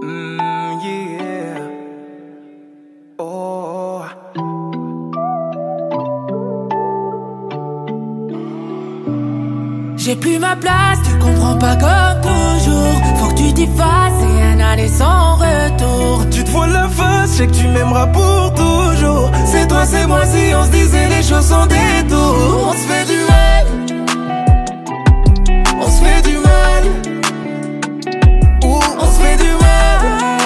Yeah. Oh. J'ai plus ma place, tu comprends pas comme toujours. Faut que tu t'y fasses et un aller sans retour. Tu te vois la face, je sais que tu m'aimeras pour toujours. C'est toi, c'est moi, si on se disait les choses sans détour. On se fait du mal, on se fait du mal. Ouh, on se fait du mal,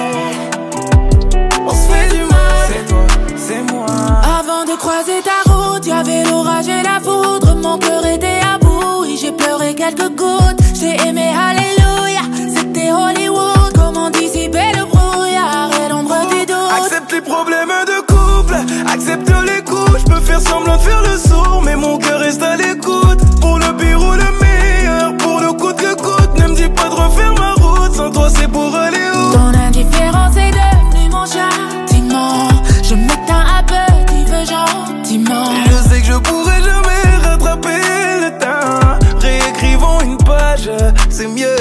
on se fait du mal. C'est toi, c'est moi. Avant de croiser ta route, y'avait l'orage et la foudre. Mon cœur était à bout et j'ai pleuré quelques gouttes. J'ai aimé Alléluia, c'était Hollywood. Comment dissiper le brouillard et l'ombre du doute. Accepte les problèmes de couple, accepte les coups. Je peux faire semblant de faire le sourd, mais mon cœur reste à l'écoute. Pour le pire ou le meilleur, pour le coûte que coûte. Ne me dis pas de refaire ma route, sans toi c'est pour aller où? Ton indifférence est devenue mon châtiment. Je m'éteins à petit feu gentiment. Je sais que je pourrais jamais rattraper le temps. Réécrivons une page, c'est mieux.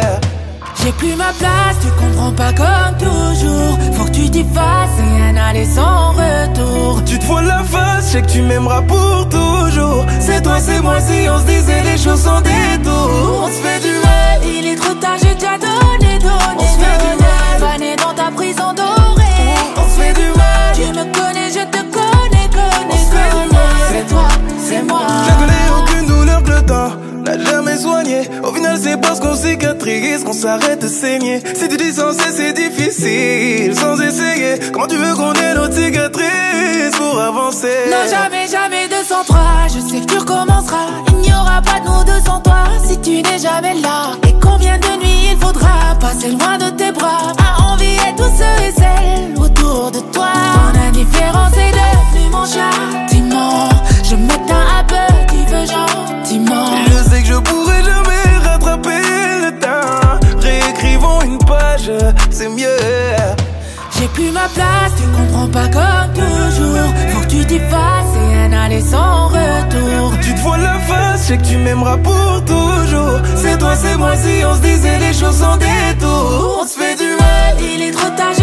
J'ai plus ma place, tu comprends pas comme toujours. Faut que tu t'y fasses et un aller sans retour. Tu te vois la face, je sais que tu m'aimeras pour toujours. C'est toi, c'est moi, si on se disait les choses sans détour. On se fait du mal, Il est trop tard, j'ai déjà donné. On se fait du mal. Fané dans ta prison dorée. on se fait du mal. Tu me connais, je te connais, On se fait du mal. C'est toi, c'est moi. Je connais aucune douleur que le temps n'a jamais soigné. Au final c'est parce qu'on cicatrise qu'on s'arrête de saigner. Si tu dis sans cesse c'est difficile sans essayer. Comment tu veux qu'on ait notre cicatrice pour avancer? Non, jamais, jamais 203. Je sais que tu recommenceras. Il n'y aura pas de nous deux sans toi si tu n'es jamais là. Et combien de nuits il faudra passer loin de tes bras à envier tous ceux et celles autour de toi. Ton indifférence est devenue mon châtiment. Je m'éteins à petit feu gentiment. Je sais que je pourrais jamais rattraper le temps. Réécrivons une page, c'est mieux. J'ai plus ma place, tu comprends pas comme toujours. Faut que tu t'y fasses et un aller sans retour. Tu te vois la face, je sais que tu m'aimeras pour toujours. C'est toi, c'est moi, si on se disait les choses sans détour. On se fait du mal, Il est trop tard,